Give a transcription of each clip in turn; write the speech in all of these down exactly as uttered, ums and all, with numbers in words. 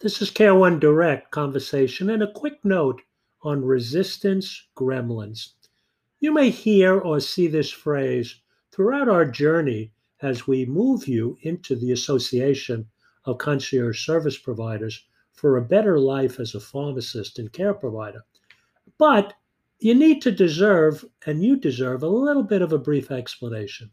This is Care One Direct Conversation and a quick note on resistance gremlins. You may hear or see this phrase throughout our journey as we move you into the Association of Concierge Service Providers for a better life as a pharmacist and care provider. But you need to deserve, and you deserve, a little bit of a brief explanation.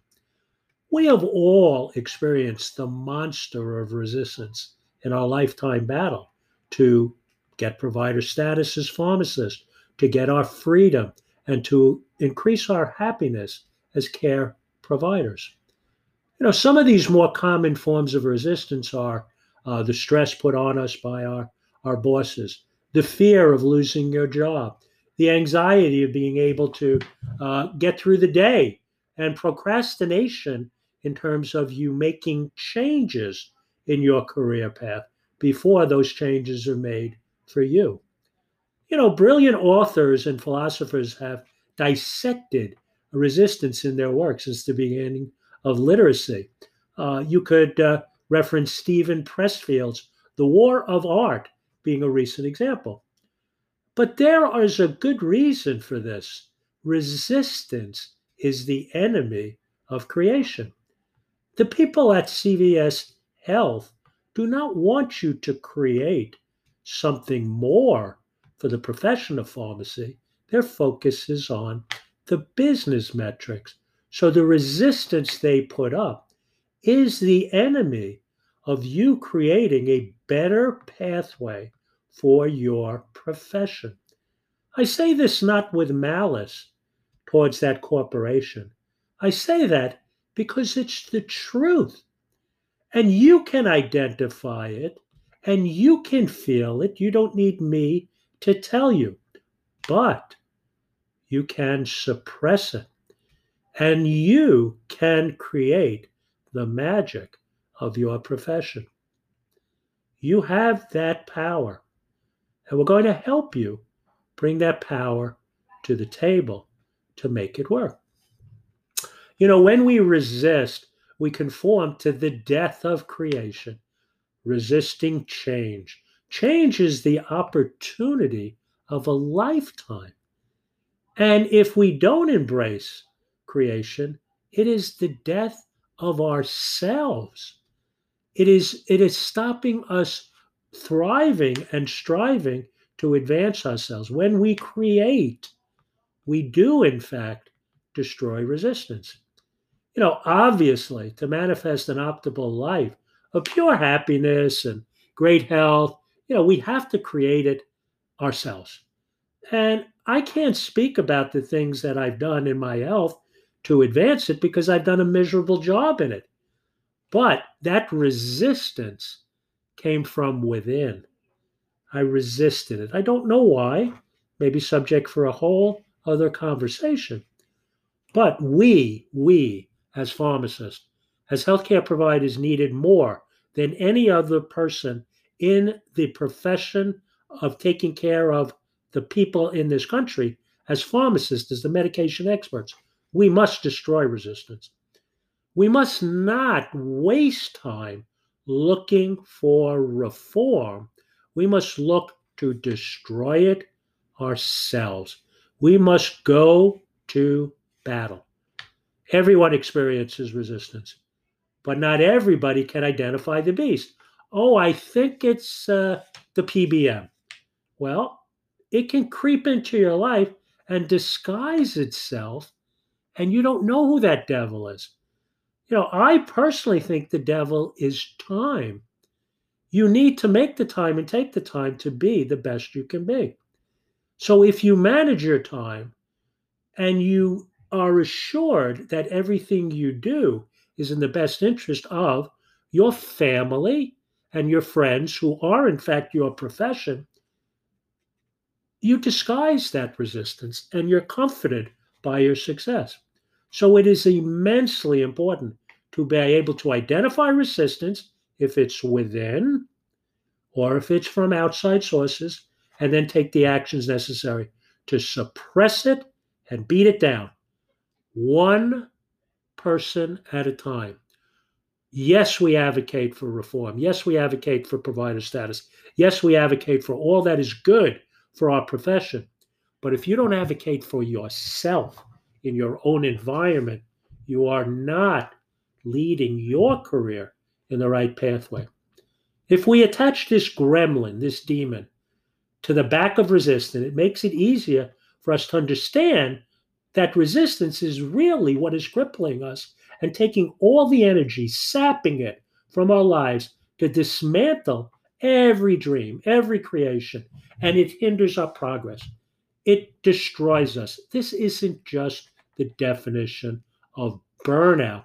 We have all experienced the monster of resistance in our lifetime battle to get provider status as pharmacists, to get our freedom, and to increase our happiness as care providers. You know, some of these more common forms of resistance are uh, the stress put on us by our, our bosses, the fear of losing your job, the anxiety of being able to uh, get through the day, and procrastination in terms of you making changes in your career path before those changes are made for you. You know, brilliant authors and philosophers have dissected resistance in their work since the beginning of literacy. Uh, you could uh, reference Stephen Pressfield's The War of Art being a recent example. But there is a good reason for this. Resistance is the enemy of creation. The people at C V S Health do not want you to create something more for the profession of pharmacy. Their focus is on the business metrics. So the resistance they put up is the enemy of you creating a better pathway for your profession. I say this not with malice towards that corporation. I say that because it's the truth. And you can identify it and you can feel it. You don't need me to tell you, but you can suppress it and you can create the magic of your profession. You have that power, and we're going to help you bring that power to the table to make it work. You know, when we resist, we conform to the death of creation, resisting change. Change is the opportunity of a lifetime. And if we don't embrace creation, it is the death of ourselves. It is, it is stopping us thriving and striving to advance ourselves. When we create, we do, in fact, destroy resistance. You know, obviously, to manifest an optimal life of pure happiness and great health, you know, we have to create it ourselves. And I can't speak about the things that I've done in my health to advance it because I've done a miserable job in it. But that resistance came from within. I resisted it. I don't know why, maybe subject for a whole other conversation. But we, we as pharmacists, as healthcare providers, needed more than any other person in the profession of taking care of the people in this country. As pharmacists, as the medication experts, we must destroy resistance. We must not waste time looking for reform. We must look to destroy it ourselves. We must go to battle. Everyone experiences resistance, but not everybody can identify the beast. Oh, I think it's uh, the P B M. Well, it can creep into your life and disguise itself, and you don't know who that devil is. You know, I personally think the devil is time. You need to make the time and take the time to be the best you can be. So if you manage your time and you are assured that everything you do is in the best interest of your family and your friends who are, in fact, your profession, you disguise that resistance and you're comforted by your success. So it is immensely important to be able to identify resistance if it's within or if it's from outside sources, and then take the actions necessary to suppress it and beat it down, one person at a time. Yes, we advocate for reform. Yes, we advocate for provider status. Yes, we advocate for all that is good for our profession. But if you don't advocate for yourself in your own environment, you are not leading your career in the right pathway. If we attach this gremlin, this demon, to the back of resistance, it makes it easier for us to understand that resistance is really what is crippling us and taking all the energy, sapping it from our lives to dismantle every dream, every creation, and it hinders our progress. It destroys us. This isn't just the definition of burnout.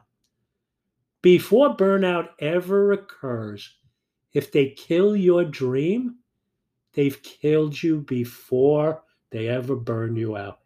Before burnout ever occurs, if they kill your dream, they've killed you before they ever burn you out.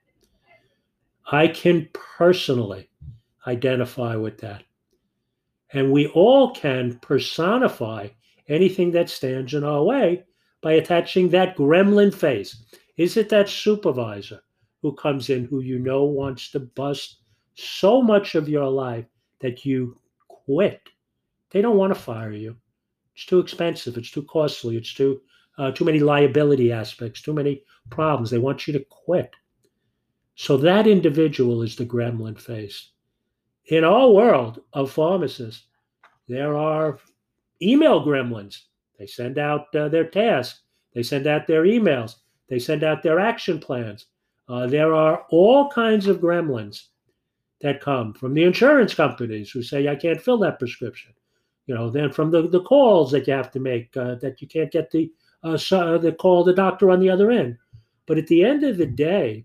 I can personally identify with that. And we all can personify anything that stands in our way by attaching that gremlin face. Is it that supervisor who comes in who you know wants to bust so much of your life that you quit? They don't want to fire you. It's too expensive. It's too costly. It's too uh, too many liability aspects, too many problems. They want you to quit. So that individual is the gremlin face. In our world of pharmacists, there are email gremlins. They send out uh, their tasks. They send out their emails. They send out their action plans. Uh, there are all kinds of gremlins that come from the insurance companies who say, I can't fill that prescription. You know, then from the, the calls that you have to make uh, that you can't get the, uh, so, the call the doctor on the other end. But at the end of the day,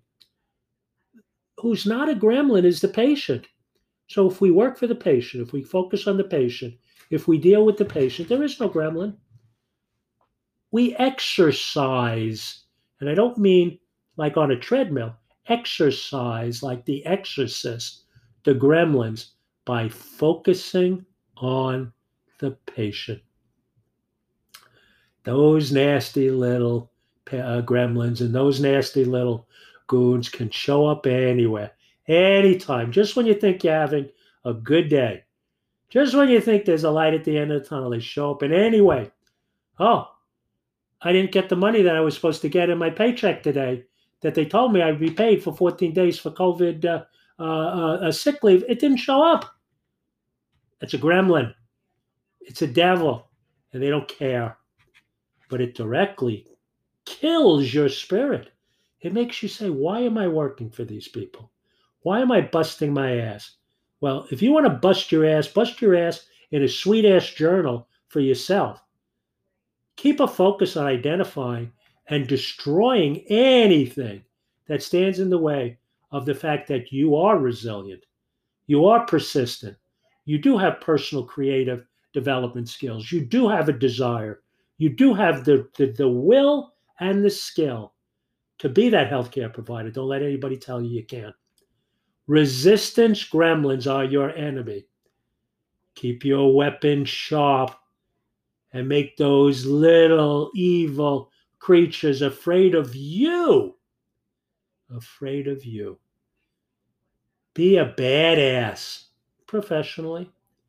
who's not a gremlin is the patient. So if we work for the patient, if we focus on the patient, if we deal with the patient, there is no gremlin. We exercise, and I don't mean like on a treadmill, exercise like the exorcist, the gremlins, by focusing on the patient. Those nasty little uh, gremlins and those nasty little goons can show up anywhere, anytime, just when you think you're having a good day. Just when you think there's a light at the end of the tunnel, they show up in any way. Oh, I didn't get the money that I was supposed to get in my paycheck today that they told me I'd be paid for fourteen days for COVID uh, uh, uh, sick leave. It didn't show up. It's a gremlin. It's a devil. And they don't care. But it directly kills your spirit. It makes you say, why am I working for these people? Why am I busting my ass? Well, if you want to bust your ass, bust your ass in a sweet ass journal for yourself. Keep a focus on identifying and destroying anything that stands in the way of the fact that you are resilient, you are persistent, you do have personal creative development skills, you do have a desire, you do have the, the, the will and the skill to be that healthcare provider. Don't let anybody tell you you can't. Resistance gremlins are your enemy. Keep your weapon sharp and make those little evil creatures afraid of you. Afraid of you. Be a badass professionally.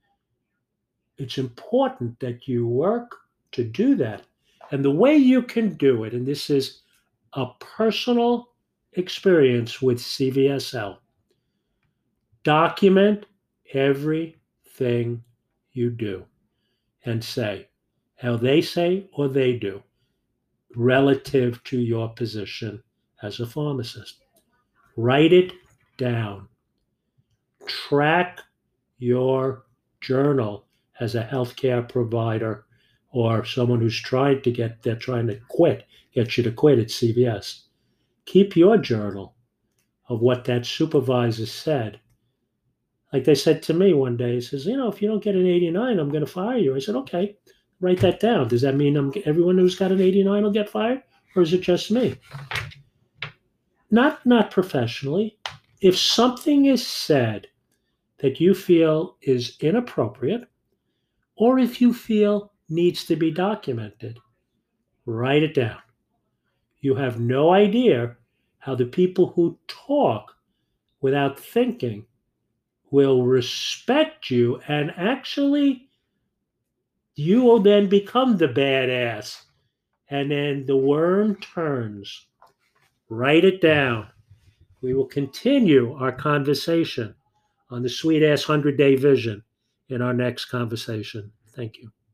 It's important that you work to do that. And the way you can do it, and this is a personal experience with C V S L, document everything you do and say how they say or they do relative to your position as a pharmacist. Write it down. Track your journal as a healthcare provider or someone who's trying to get, they're trying to quit, get you to quit at C V S. Keep your journal of what that supervisor said. Like they said to me one day, he says, you know, if you don't get an eighty-nine, I'm going to fire you. I said, okay, write that down. Does that mean I'm, everyone who's got an eighty-nine will get fired? Or is it just me? Not, not professionally. If something is said that you feel is inappropriate, or if you feel needs to be documented, write it down. You have no idea how the people who talk without thinking will respect you and actually You will then become the badass. And then the worm turns. Write it down. We will continue our conversation on the Sweet Ass one hundred Day Vision in our next conversation. Thank you.